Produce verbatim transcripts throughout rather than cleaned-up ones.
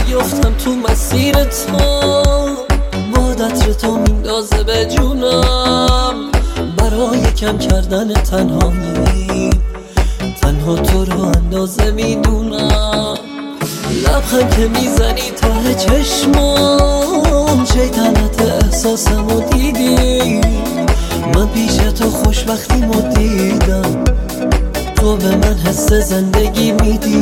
بیفتم تو مسیر تو، عطر تو میندازه به جونم. برای کم کردن تنهایی تنها تو رو اندازه میدونم. لبخند که میزنی ته چشمام، شیطنت احساسمو دیدی. من پیش تو خوشبختیمو دیدم، تو به من حس زندگی میدی.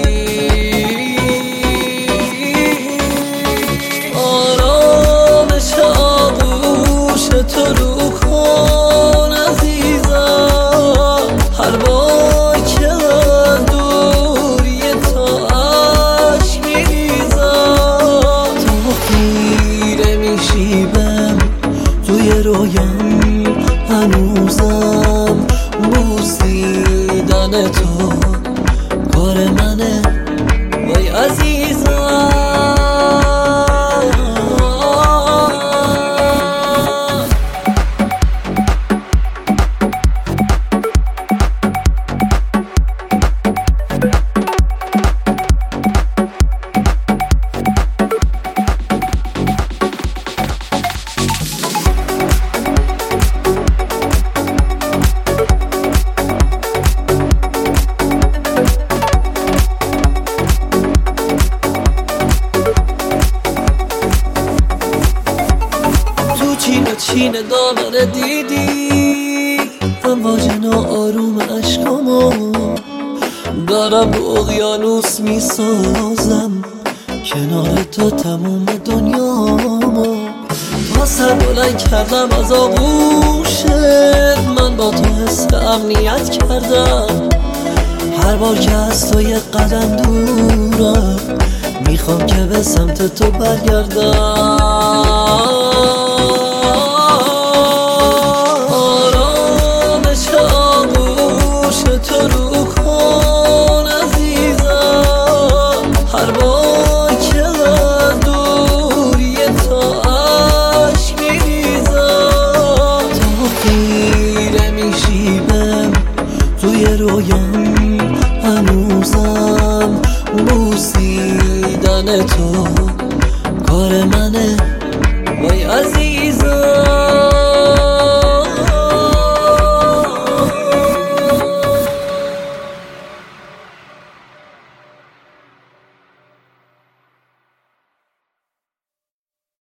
تو رو کن عزیزم، هر بار که من دوری تا عشق میریزم. تو خیره میشیبم توی رویم، هنوزم بوسیدن تو کار منه وای عزیزم. چین دامنه دیدی امواج ناآروم عشقامو، دارم رو اقیانوس میسازم کنار تو تموم دنیامو. تا سر بلند کردم از آغوشت، من با تو حس امنیت کردم. هر بار که از تو یک قدم دورم، میخوام که به سمت تو برگردم. تو رو کن عزیزم، هر بار که من دوری تا عشق میریزم. تو خیره میشیبم توی رویم، هنوزم بوسیدن تو کار منه وای عزیزم.